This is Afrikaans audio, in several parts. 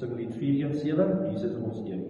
sing lied 417, Jesus ons Heer.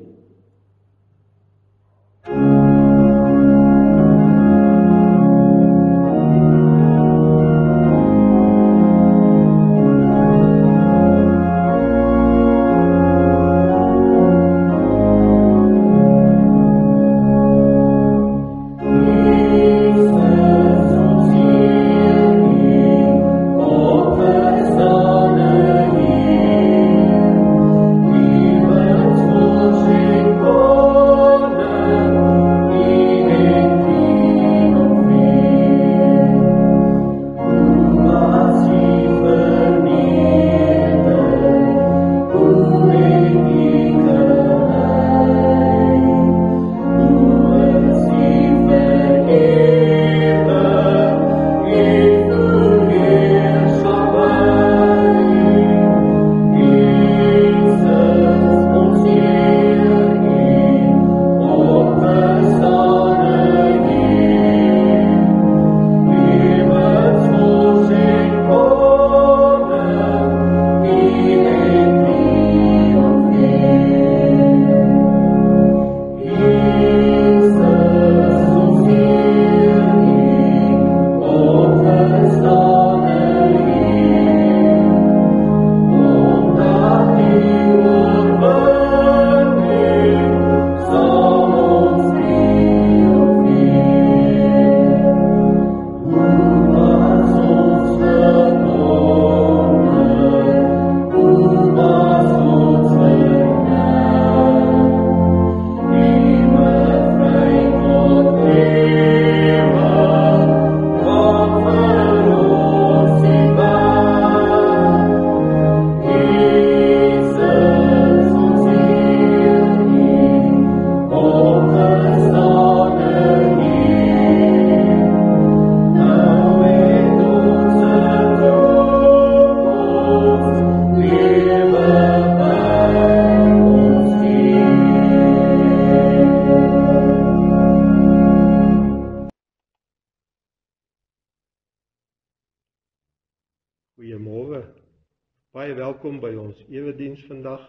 Goeiemôre, baie welkom by ons erediens vandag.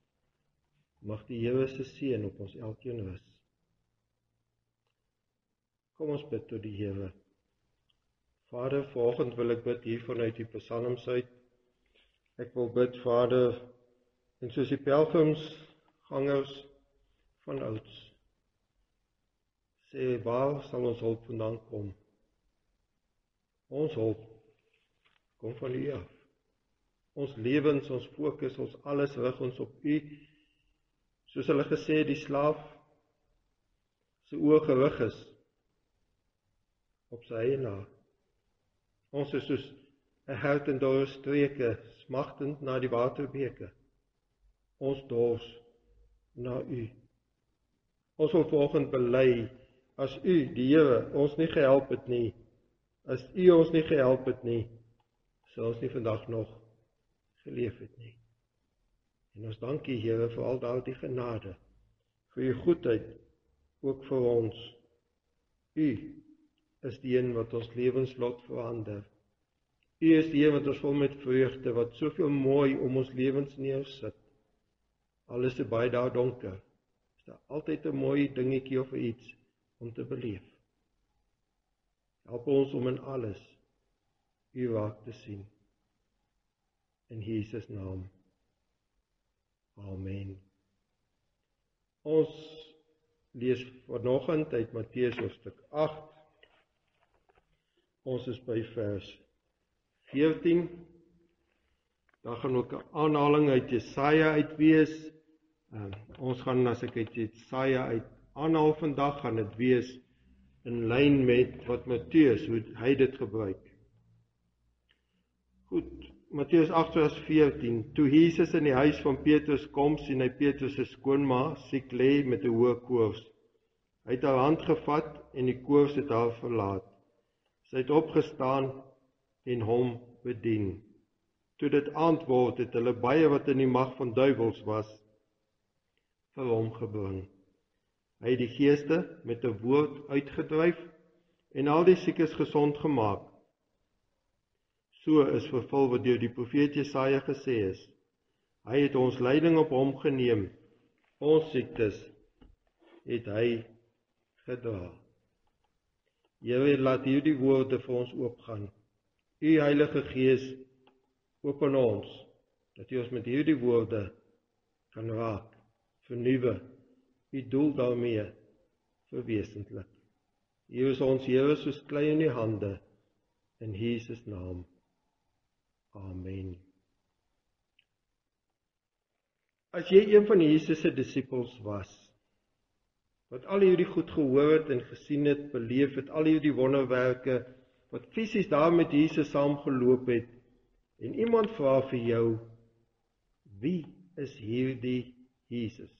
Mag die Here se seën op ons elkeen rus. Kom ons bid tot die Here. Vader, vanoggend wil ek bid hier vanuit die psalms uit. Ek wil bid, Vader, en soos die pelgrimsgangers van ouds, sê, waar sal ons hulp vandaan kom? Ons hulp kom van U af. Ons lewens, ons fokus, ons alles rig ons op U. Soos hulle gesê, die slaaf se oë gerig is op sy eienaar. Ons is soos 'n hert in dorre streke, smagtend na die waterbeke. Ons dors na U. Ons wil vanoggend bely, as U, die Here, ons nie gehelp het nie, as U ons nie gehelp het nie, sal ons nie vandag nog geleef het nie. En ons dank U, Here, vir al daardie genade, vir U goedheid, ook vir ons. U is die een wat ons lewenslot verander. U is die een wat ons vol met vreugde, wat soveel mooi om ons lewens neersit. Al is dit baie daar donker, is daar altyd 'n mooi dingetjie of iets om te beleef. Help ons om in alles U raak te sien. In Jesus naam. Amen. Ons lees vanoggend uit Matteus hoofstuk 8. Ons is by vers 14. Daar gaan ook 'n aanhaling uit Jesaja uit wees. Ons gaan, as ek uit Jesaja uit aanhaal vandag, gaan dit wees in lyn met wat Matteus, hoe hy dit gebruik. Goed, Matteus 8 vers 14. Toe Jesus in die huis van Petrus kom, sien hy Petrus se skoonma siek lê met 'n hoë koors. Hy het haar hand gevat en die koors het haar verlaat. Sy het opgestaan en hom bedien. Toe dit aand word, het hulle baie wat in die mag van duiwels was, vir hom gebring. Hy het die geeste met 'n woord uitgedryf en al die siekes gesond gemaak. So is vervul wat deur die profeet Jesaja gesê is. Hy het ons lyding op hom geneem. Ons siektes het hy gedra. Here, laat hierdie woorde vir ons oopgaan. U Heilige Gees, open ons, dat U ons met hierdie woorde kan raak, vernuwe, U doel daarmee verwesentlik. U is ons Here soos klei in die hande, in Jesus naam. Amen. As jy een van Jesus se disippels was, wat al hierdie goed gehoor het en gesien het, beleef het, al hierdie wonderwerke, wat fisies daar met Jesus saamgeloop het, en iemand vra vir jou, wie is hierdie Jesus?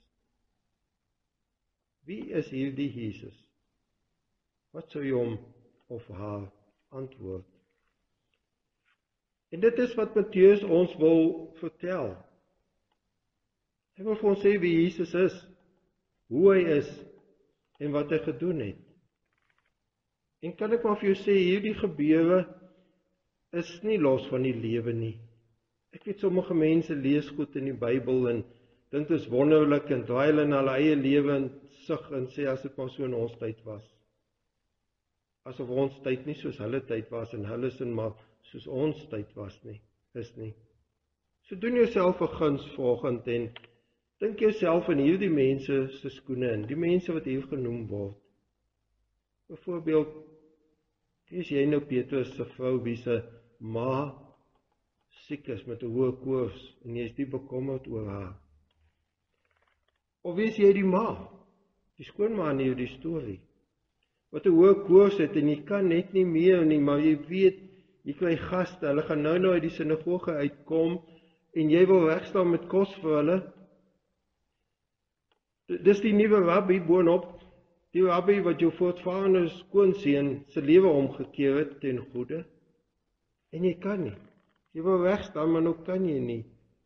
Wie is hierdie Jesus? Wat sou jy hom of haar antwoord? En dit is wat Matteus ons wil vertel. Hy wil vir ons sê wie Jesus is, hoe hy is, en wat hy gedoen het. En kan ek maar vir jou sê, hierdie gebeure is nie los van die lewe nie. Ek weet sommige mense lees goed in die Bybel en dink dit is wonderlik en draai hulle na hulle eie lewe en sug en sê as dit maar so in ons tyd was. Asof ons tyd nie soos hulle tyd was en hulle sin maar soos ons tyd was nie, is nie. So doen jouself 'n guns vanoggend en dink jouself in hierdie mense se skoene in, die mense wat hier genoem word. Byvoorbeeld, is jy nou Petrus se vrou wie se ma siek is met 'n hoë koors en jy is diep bekommerd oor haar. Of is jy die ma, die skoonma in hierdie storie, wat 'n hoë koors het en jy kan net nie meer nie, maar jy weet, jy kry gaste, hulle gaan nou uit die sinagoge uitkom en jy wil wegstaan met kos vir hulle. Dis die nuwe rabbi boonop, die rabbi wat jou voortvarende skoonseun se lewe omgekeer het ten goeie. En jy kan nie. Jy wil wegstaan, maar nou kan jy nie.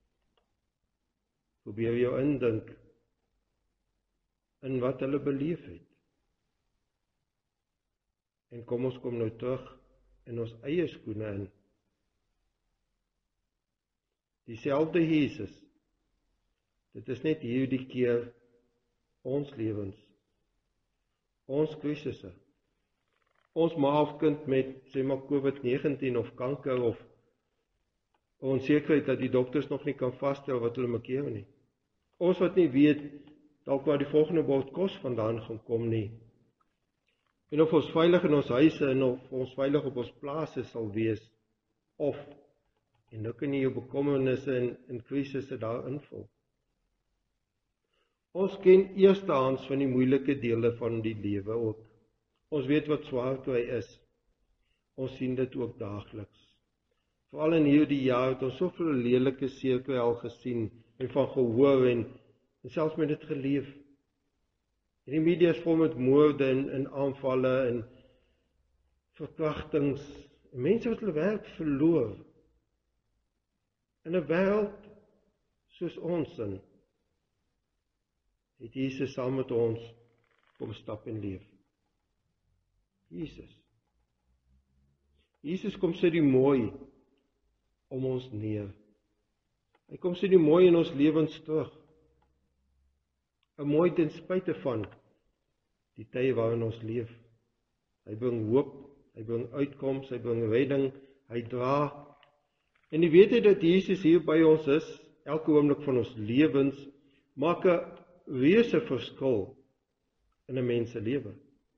Probeer jou indink in wat hulle beleef het. En kom nou terug in ons eie skoene in. Dieselfde Jesus. Dit is net hierdie keer ons lewens, ons krisisse, ons ma of kind met, sê maar COVID-19 of kanker of onsekerheid dat die dokters nog nie kan vasstel wat hulle maak nie. Ons wat nie weet, dalk waar die volgende bord kos vandaan gaan kom nie. En of ons veilig in ons huise en of ons veilig op ons plase sal wees, of, en nou kan jy jou bekommernisse en krisisse daar invul. Ons ken eerstehands van die moeilike dele van die lewe ook. Ons weet wat swaar kry is. Ons sien dit ook daagliks. Veral in hierdie jaar het ons soveel lelike seerkry al gesien en van gehoor en selfs met dit geleef. En die media is vol met moorde en aanvalle en verkrachtings. En mense wat hulle werk verloor. In 'n wêreld soos ons in, het Jesus saam met ons kom stap en leef. Jesus kom sit die mooi om ons neer. Hy kom sit die mooi in ons lewens terug. 'n Mooi ten spyte van die tye waarin ons leef. Hy bring hoop, hy bring uitkoms, hy bring redding, hy dra. En die weet dat Jesus hier by ons is, elke oomblik van ons lewens, maak 'n reuse verskil in 'n mens se lewe.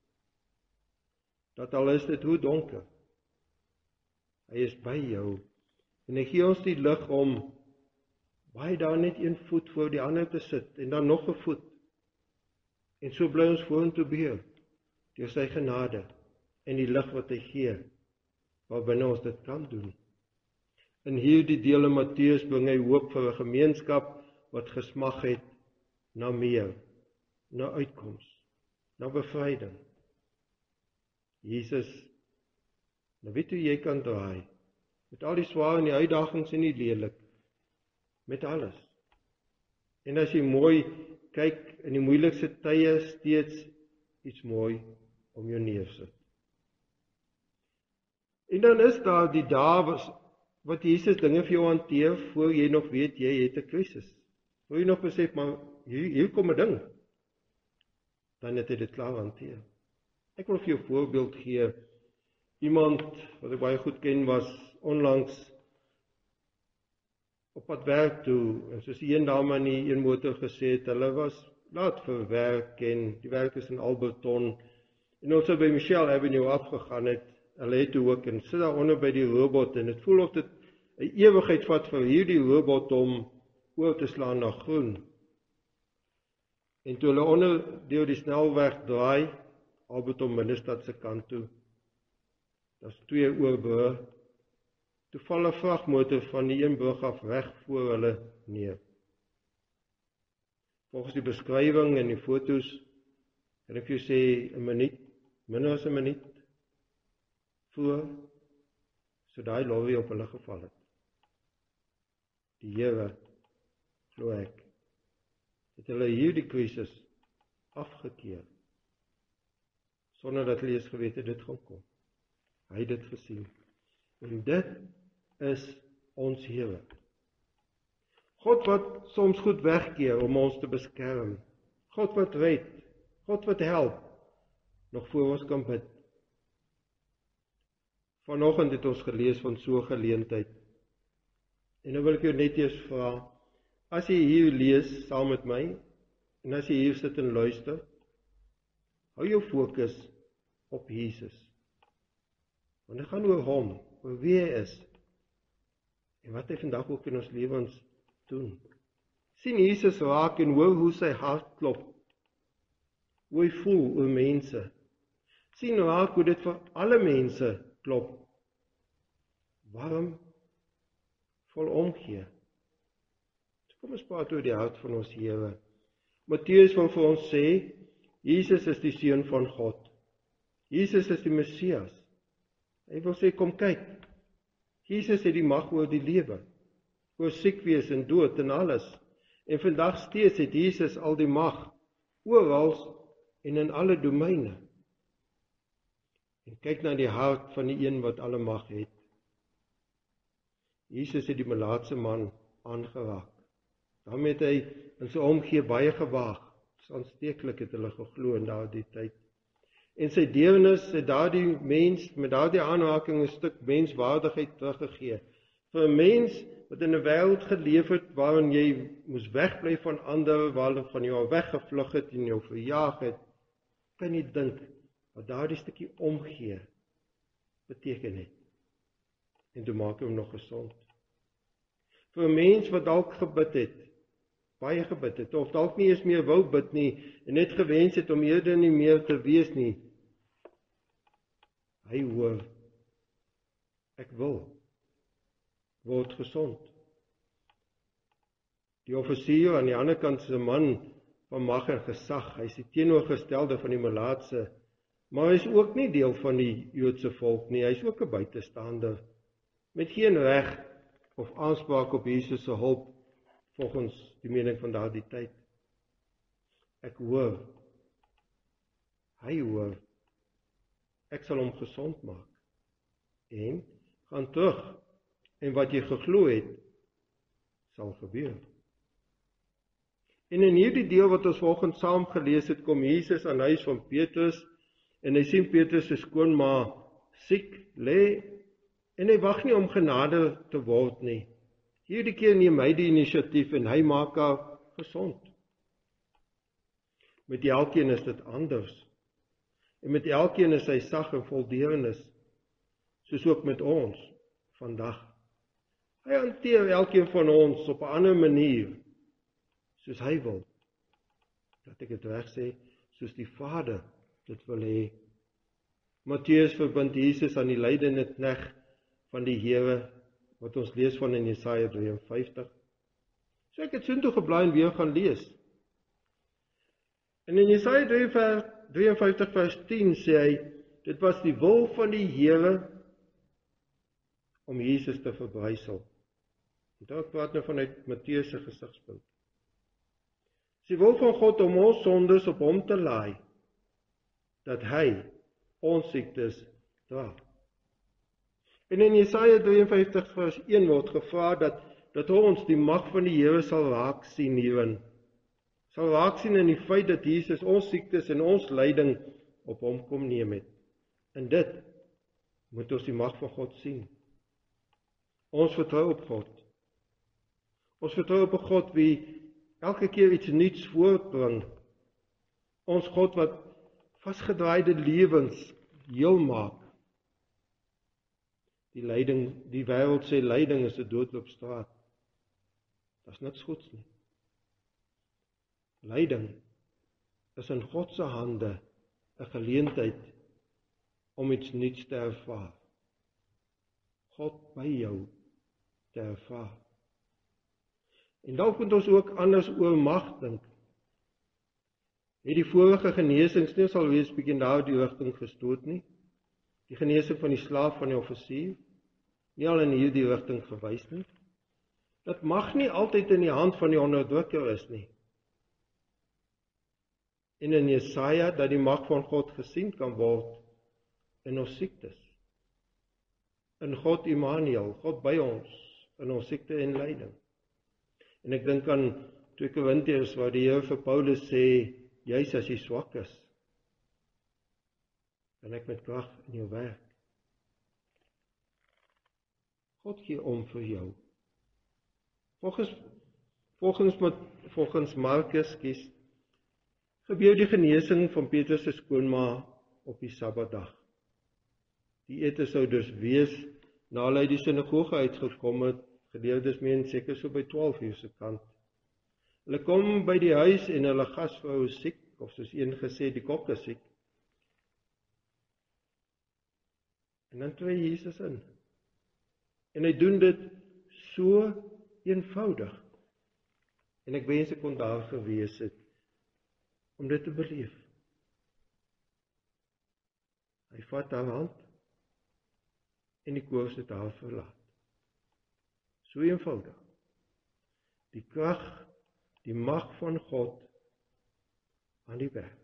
Dat al is dit hoe donker, hy is by jou, en hy gee ons die lig om baie daar net een voet voor die ander te sit, en dan nog 'n voet, en so bly ons vorentoe beweeg, deur sy genade, en die lig wat hy gee, waarbinne ons dit kan doen. In hierdie deel in Matteus bring hy hoop vir 'n gemeenskap wat gesmag het na meer, na uitkoms, na bevryding. Jesus, nou weet hoe jy kan draai, met al die swaar en die uitdagings en die lelik, met alles. En as jy mooi kyk in die moeilikste tye, steeds iets mooi om jou neersit. En dan is daar die dae wat Jesus dinge vir jou hanteer, voor jy nog weet, jy het 'n krisis. Voor jy nog besef, maar hier kom 'n ding, dan het hy dit klaar hanteer. Ek wil vir jou 'n voorbeeld gee. Iemand wat ek baie goed ken, was onlangs op pad werk toe, en soos die een dame in die een motor gesê het, hulle was laat vir werk, en die werk is in Alberton, en ons het by Michelle Avenue afgegaan het, hulle het toe ook, en sit daar onder by die robot, en het voel of dit 'n ewigheid vat vir hierdie robot om oor te slaan na groen. En toe hulle onder deur die snelweg draai, Alberton Middestad se kant toe, daar's 2 oorbrug, toe val 'n vragmotor van die een brug af reg voor hulle neer. Volgens die beskrywing en die foto's, kan ek vir jou sê 'n minuut, minder as 'n minuut, voor, so daai lorry op hulle geval het. Die Here, glo ek, het hulle hierdie krisis afgekeer, sonder dat hulle eens geweet het dit gaan kom. Hy het dit gesien. En dit is ons Here. God wat soms goed wegkeer om ons te beskerm. God wat red. God wat help. Nog voor ons kan bid. Vanoggend het ons gelees van so 'n geleentheid. En nou wil ek jou net eers vra, as jy hier lees saam met my, en as jy hier sit en luister, hou jou fokus op Jesus. Want dit gaan oor hom, oor wie hy is, en wat hy vandag ook in ons lewens doen. Sien Jesus raak en hoor hoe sy hart klop, hoe hy voel oor mense. Sien raak hoe dit vir alle mense klop. Warm, vol omgee. Kom ons praat oor die hart van ons Here. Matteus wil vir ons sê, Jesus is die Seun van God. Jesus is die Messias. Hy wil sê, kom kyk. Jesus het die mag oor die lewe, oor siek wees en dood en alles. En vandag steeds het Jesus al die mag, oral en in alle domeine. En kyk na die hart van die een wat alle mag het. Jesus het die melaatse man aangeraak. Daarmee het hy in sy omgee baie gewaag. Dit is aansteeklik, het hulle geglo in daardie tyd. En sy deernis het daardie mens, met daardie aanraking 'n stuk menswaardigheid teruggegee. Vir 'n mens wat in 'n wêreld geleef het waarin jy moes wegbly van ander, waar hulle van jou weggevlug het en jou verjaag het, kan jy dink wat daardie stukkie omgee beteken het. En toe maak hom nog gesond. Vir 'n mens wat dalk gebid het, baie gebid het, of dalk nie eens meer wou bid nie, en net gewens het om eerder nie meer te wees nie. Hy hoor, ek wil, word gesond. Die offisier aan die ander kant is 'n man van mag en gesag, hy is die teenoorgestelde van die melaatse, maar hy is ook nie deel van die Joodse volk nie, hy is ook 'n buitestander, met geen reg of aanspraak op Jesus se hulp, volgens die mening van daardie tyd. Ek hoor, hy hoor, ek sal hom gesond maak, en gaan terug, en wat jy geglo het, sal gebeur. En in hierdie deel wat ons vanoggend saam gelees het, kom Jesus aan huis van Petrus, en hy sien Petrus se skoonma siek lê, en hy wag nie om genade te word nie. Hierdie keer neem hy die inisiatief en hy maak haar gesond. Met elkeen is dit anders. En met elkeen is hy sag en vol deernis, soos ook met ons vandag. Hy hanteer elkeen van ons op 'n ander manier, soos hy wil. Dat ek dit reg sê, soos die Vader dit wil hê. Matteus verbind Jesus aan die lydende knegt van die Here, wat ons lees van in Jesaja 53. So ek het soontoe geblaai en weer gaan lees. En in Jesaja 53 vers 10 sê hy, dit was die wil van die Here om Jesus te verbrysel. En daar praat nou vanuit Matteus se gesigspunt. Die wil van God om ons sondes op hom te laai, dat hy ons siektes dra. En in Jesaja 53 vers 1 word gevra dat ons die mag van die Here sal raak sien hierin. Sal raak sien in die feit dat Jesus ons siektes en ons lyding op hom kom neem het. En dit moet ons die mag van God sien. Ons vertrou op God. Ons vertrou op 'n God wie elke keer iets nuuts voortbring. Ons God wat vasgedraaide lewens heel maak. Die wêreld sê lyding is 'n doodloopstraat. Daar's niks goeds nie. Lyding is in God se hande 'n geleentheid om iets nuuts te ervaar. God by jou te ervaar. En dalk moet ons ook anders oor mag dink. Het die vorige genesings nie sal wees bietjie daar die rigting gestoot nie. Die genesing van die slaaf van die offisier nie al in hierdie rigting gewys nie. Dit mag nie altyd in die hand van die onderdrukker is nie. En in Jesaja dat die mag van God gesien kan word in ons siektes. In God Immanuel, God by ons, in ons siekte en lyding. En ek dink aan 2 Korintiërs waar die Here vir Paulus sê, juis as jy swak is, kan ek met krag in jou werk. God gee om vir jou. Volgens Markus gebeur die genesing van Petrus se skoonma op die Sabbatdag. Die ete sou dus wees na hulle uit die sinagoge uitgekom het, geleerdes meen seker so by 12 uur se kant. Hulle kom by die huis en hulle gasvrou is siek, of soos een gesê, die kok is siek. En dan tree Jesus in. En hy doen dit so eenvoudig. En ek wens ek kon daar gewees het om dit te beleef. Hy vat haar hand en die koors het haar verlaat. So eenvoudig. Die krag, die mag van God aan die werk.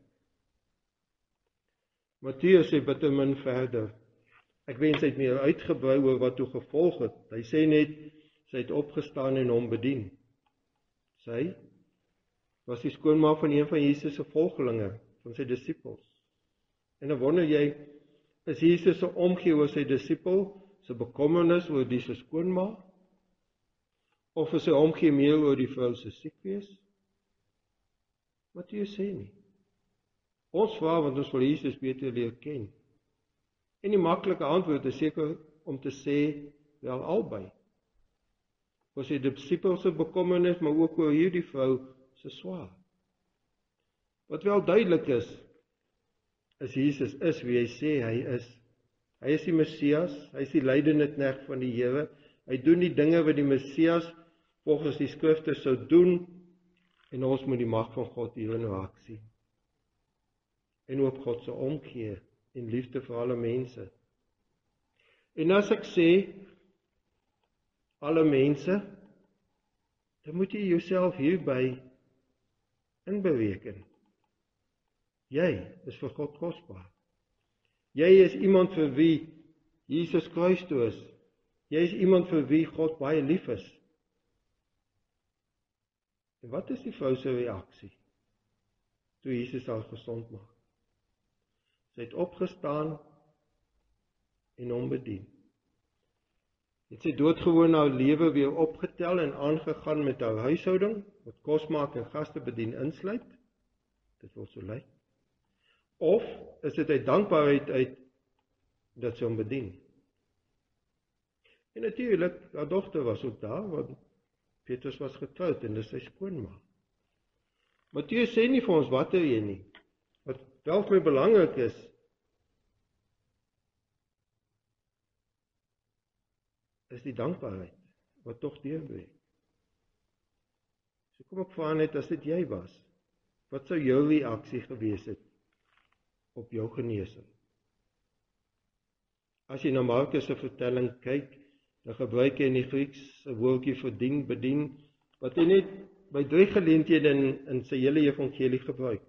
Matteus sê bitter min verder. Ek wens hy het meer uitgebrei oor wat toe gevolg het. Hy sê net, sy het opgestaan en hom bedien. Sy was die skoonma van een van Jesus se volgelinge, van sy disippels. En dan wonder jy, is Jesus se omgee oor sy disipel, sy bekommernis oor die se skoonma? Of is sy omgee meer oor die vrou se siek wees? Matteus sê nie. Ons vra want ons wil Jesus beter leer ken. En die maklike antwoord is seker om te sê, wel albei. Oor sy disipel se bekommernis, maar ook oor hierdie vrou se swaar. Wat wel duidelik is Jesus is wie hy sê hy is. Hy is die Messias, hy is die lydende knegt van die Here. Hy doen die dinge wat die Messias volgens die skrifte sou doen, en ons moet die mag van God hierin raak sien. En ook God se omgee en liefde vir alle mense. En as ek sê alle mense, dan moet jy jouself hierby inbereken. Jy is vir God kosbaar. Jy is iemand vir wie Jesus kruis toe is. Jy is iemand vir wie God baie lief is. En wat is die vrou se reaksie toe Jesus haar gesond maak? Sy het opgestaan en hom bedien. Het sy doodgewoon haar lewe weer opgetel en aangegaan met haar huishouding, wat kos maak en gaste bedien insluit? Dit wil so lyk. Of is dit uit dankbaarheid uit dat sy hom bedien? En natuurlik, haar dogter was ook daar, want Petrus was getroud en dis sy skoonma. Matteus sê nie vir ons wat hy nie. Wat wel vir my belangrik is die dankbaarheid, wat tog deurbreek. So kom ek vra net, as dit jy was, wat sou jou reaksie gewees het op jou genesing? As jy na Markus se vertelling kyk, dan gebruik hy in die Grieks 'n woordjie vir bedien, wat hy net by 3 geleenthede in sy hele evangelie gebruik.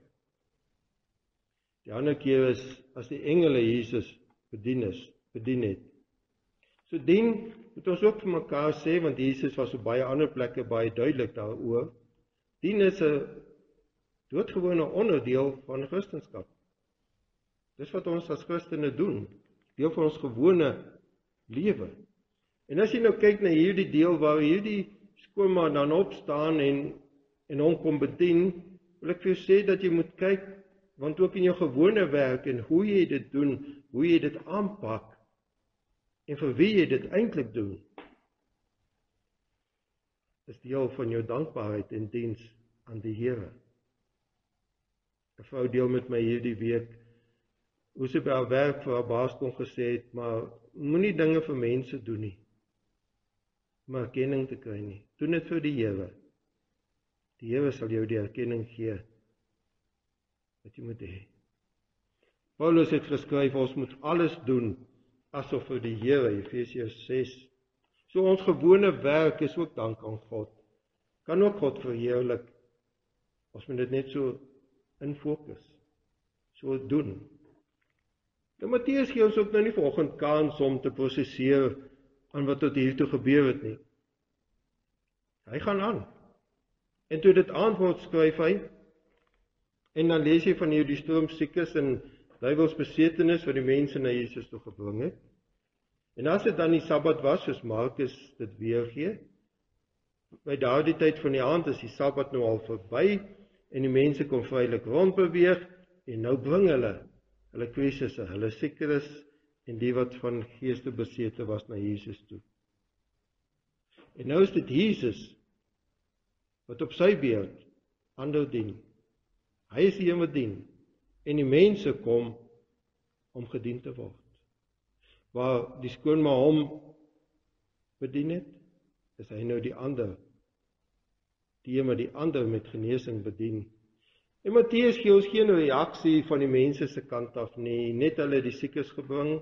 Die ander keer is as die engele Jesus bedien het. So dien moet ons ook vir mekaar sê, want Jesus was op baie ander plekke baie duidelik daaroor, dien is 'n doodgewone onderdeel van Christendom. Dis wat ons as Christene doen, deel van ons gewone lewe. En as jy nou kyk na hierdie deel waar hierdie skoonma dan opstaan en hom kom bedien, wil ek vir jou sê dat jy moet kyk, want ook in jou gewone werk en hoe jy dit doen, hoe jy dit aanpak, en vir wie jy dit eintlik doen, is deel van jou dankbaarheid en diens aan die Here. 'n Vrou deel met my hierdie week, hoe sy by haar werk vir haar baas kon gesê het, maar moenie dinge vir mense doen nie, om erkenning te kry nie. Doen dit vir die Here. Die Here sal jou die erkenning gee wat jy moet hê. Paulus het geskryf, ons moet alles doen asof vir die Here, Efesiërs 6. So ons gewone werk is ook dank aan God. Kan ook God verheerlik. Ons moet dit net so in fokus. So doen. Nou Matteus gee ons ook nou nie vanoggend kans om te prosesseer aan wat tot hiertoe gebeur het nie. Hy gaan aan. En toe dit antwoord skryf hy, en dan lees jy van hierdie stroomsiekes en duiwelsbesetenis wat die mense na Jesus toe gebring het. En as dit dan die Sabbat was, soos Markus dit weergee, by daardie tyd van die aand is die Sabbat nou al verby, en die mense kon vrylik rondbeweeg, en nou bring hulle kwesisse, hulle siekes, en die wat van geeste besete was na Jesus toe. En nou is dit Jesus, wat op sy beurt ander dien. Hy is die een wat dien, en die mense kom om gedien te word. Waar die skoonma hom bedien het, is hy nou die ander, die een wat die ander met genesing bedien. En Matteus gee ons geen reaksie van die mense se kant af nie, net hulle die siekes gebring.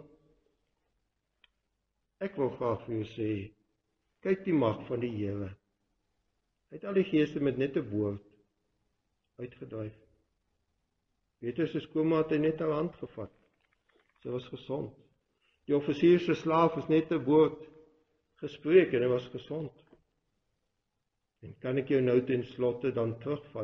Ek wil graag vir jou sê, kyk die mag van die Here. Hy het al die geeste met net 'n woord uitgedryf. Petrus se skoonma het hy net aan hand gevat. Sy was gesond. Die offisier se slaaf is net 'n woord gespreek en hy was gesond. En kan ek jou nou ten slotte dan terugvat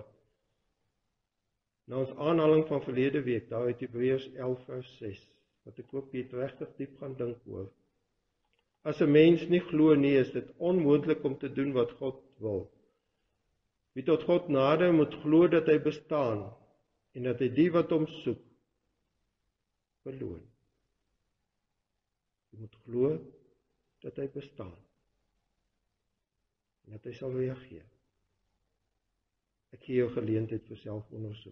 na ons aanhaling van verlede week, daar uit Hebreërs 11 vers 6, wat ek ook hier regtig diep gaan dink oor. As 'n mens nie glo nie, is dit onmoontlik om te doen wat God wil. Wie tot God nader, moet glo dat hy bestaan en dat hy die wat hom soek beloon. Jy moet glo dat hy bestaan en dat hy sal reageer. Ek gee jou geleentheid vir selfondersoek.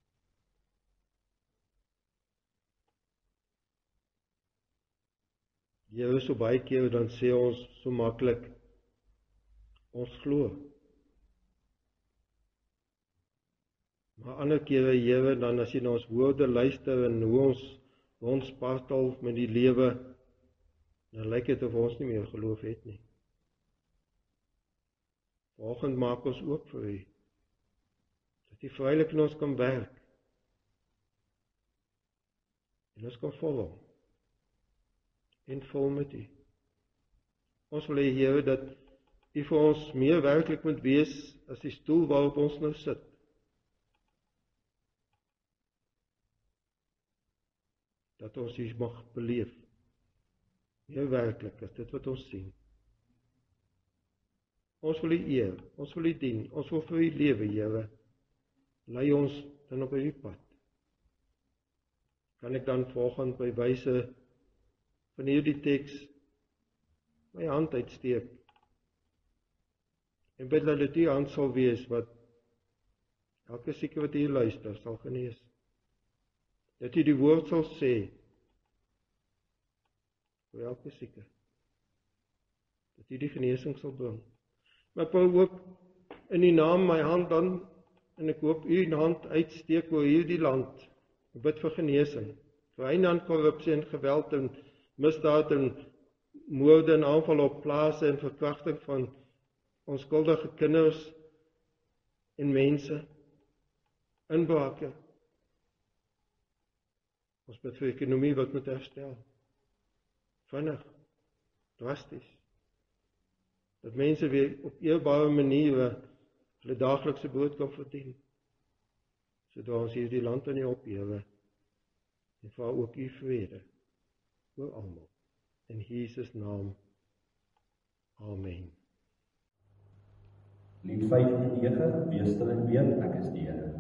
Die Here so baie keer dan sê ons so maklik, ons glo. Maar ander kere, Here, dan as jy na ons woorde luister en hoe ons spartel met die lewe, dan lyk dit of ons nie meer geloof het nie. Vanoggend maak ons oop vir U, dat U vrylik in ons kan werk. En ons kan volg en vol met U. Ons wil hê, Here, dat U vir ons meer werklik moet wees as die stoel waarop ons nou sit. Dat ons U mag beleef. Meer werklik is dit wat ons sien. Ons wil U eer, ons wil U dien, ons wil vir U lewe, Here. Lei ons dan op U pad. Kan ek dan volgende by wyse van hierdie teks my hand uitsteek en bid dat dit U hand sal wees wat elke sieke wat hier luister sal genees. Dat U die woord sal sê vir elke sieke. Dat U die genesing sal bring. Maar ek wil ook in die naam my hand dan, en ek hoop U die hand uitsteek oor hierdie land, bid vir genesing, vir einde aan korrupsie en geweld en misdaad en moorde en aanval op plase en verkrachting van onskuldige kinders en mense, inbrake. Ons bid vir ekonomie wat moet herstel. Vinnig, drasties. Dat mense weer op eerbare maniere hulle daaglikse brood kan verdien. Sodat ons hierdie land aan U opgee, en vra ook U vrede oor almal. In Jesus naam. Amen. Lied 5:9, wees stil en weet, ek is die Here.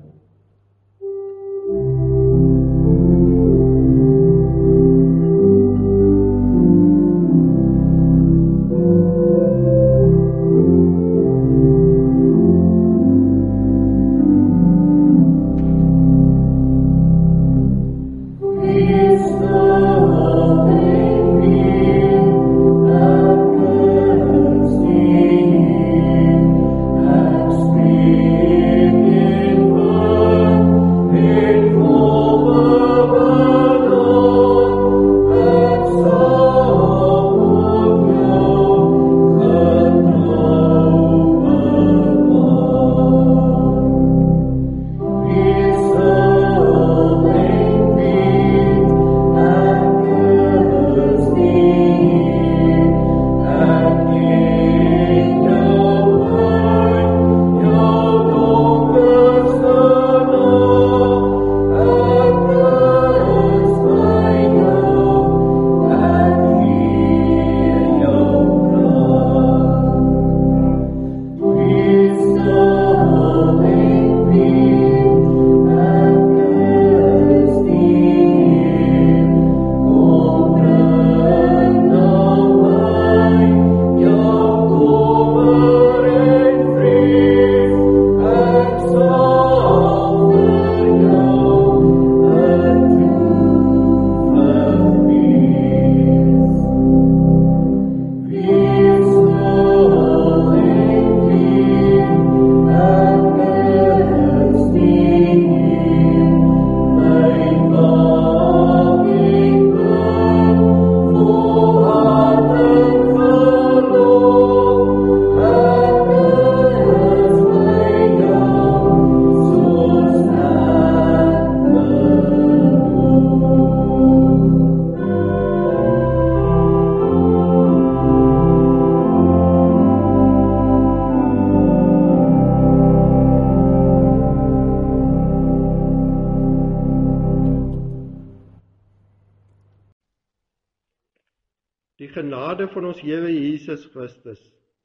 Die genade van ons Here Jesus Christus,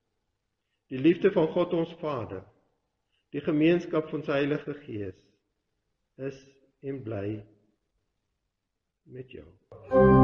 die liefde van God ons Vader, die gemeenskap van sy Heilige Gees, is en bly met jou.